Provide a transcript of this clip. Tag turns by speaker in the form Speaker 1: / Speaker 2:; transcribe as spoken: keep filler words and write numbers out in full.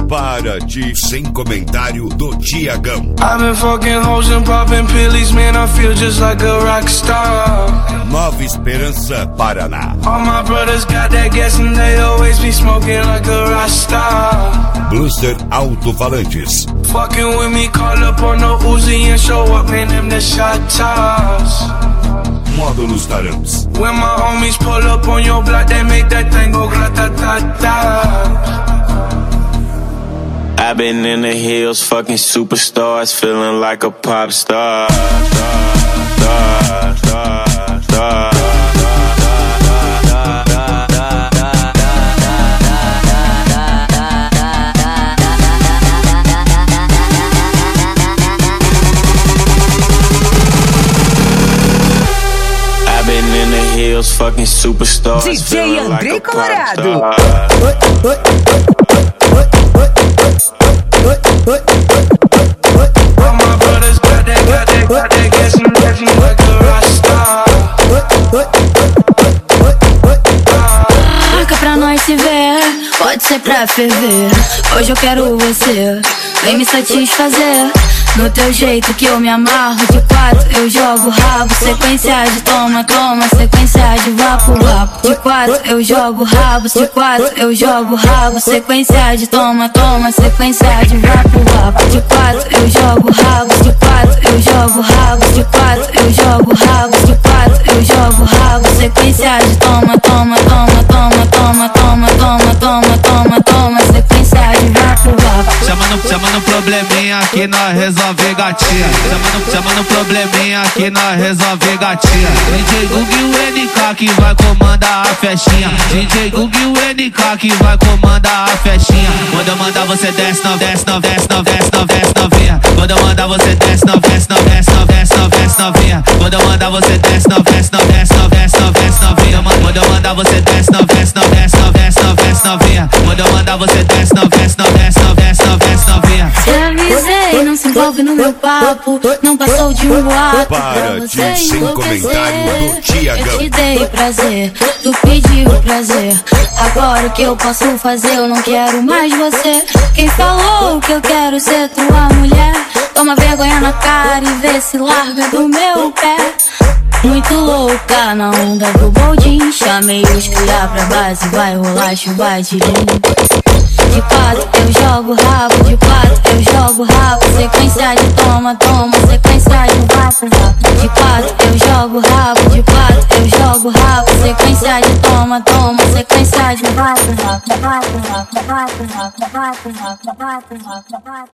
Speaker 1: Para de Sem Comentário do Tiagão.
Speaker 2: I've been fucking hoes and popping pillies, man, I feel just like a rock star.
Speaker 1: Nova Esperança, Paraná.
Speaker 2: All my brothers got that gas and they always be smoking like a rock star.
Speaker 1: Bluster Alto-Falantes.
Speaker 2: Fucking with me, call up on the Uzi and show up, man, them the shot toss.
Speaker 1: Módulos Darams.
Speaker 2: When my homies pull up on your block, they make that thing go grata-ta-ta. I've been in the hills, fucking superstars, feeling like a pop star. Star, star, star, star. I've been in the hills, fucking superstars,
Speaker 3: D J
Speaker 2: feeling like
Speaker 3: André
Speaker 2: a pop
Speaker 3: Colorado.
Speaker 2: star. All my brothers got that, got that, got that gas and revving like a rock star.
Speaker 4: Marca pra nós se ver, pode ser pra ferver. Hoje eu quero você, vem me satisfazer. No teu jeito que eu me amarro, de quatro eu jogo rabo. Sequência de toma, toma, sequência de vapo, vapo. De quatro eu jogo rabo, de quatro eu jogo rabo. Sequência de toma, toma, sequência de vapo, vapo. De quatro eu jogo rabo, de quatro eu jogo rabo. De quatro eu jogo rabo, de quatro eu jogo rabo. Sequência de toma, toma, toma, toma, toma, toma, toma, toma, toma, toma. Sequência de vapo, vapo.
Speaker 5: Chamando, chamando probleminha que nós resolve gatinha. Chamando, chamando probleminha que nós resolve gatinha. D J Gug e o N K que vai comandar a festinha. D J Gug e o N K que vai comandar a festinha. Quando eu mandar você desce, não desce, não desce, não desce, não desce, novinha. Quando eu mandar você desce, não desce, não desce, não desce, não desce, novinha. Quando eu mandar você desce, não desce, não desce, não desce, não desce, novinha. Quando eu mandar você desce, não desce, não desce, não desce, não desce, novinha. Quando eu mandar você desce, não desce, não desce, não desce, não desce, novinha.
Speaker 4: Te avisei, não se envolve no meu papo. Não passou de um boato.
Speaker 1: Para de Sem Comentário do
Speaker 4: Eu
Speaker 1: Tiagão.
Speaker 4: te dei prazer, tu pediu prazer. Agora o que eu posso fazer? Eu não quero mais você. Quem falou que eu quero ser tua mulher? Toma vergonha na cara e vê se larga do meu pé. Muito louca na onda do boldin. Chamei os cria pra base, vai rolar chuva de lim. De quatro eu jogo rabo, de quatro eu jogo rabo. Sequência de toma, toma, sequência de vapo, vapo. De quatro eu jogo rabo, de quatro eu jogo rabo. Sequência de toma, toma, sequência de vapo, vapo, vapo, vapo, vapo, vapo, vapo, vapo, vapo, vapo, vapo.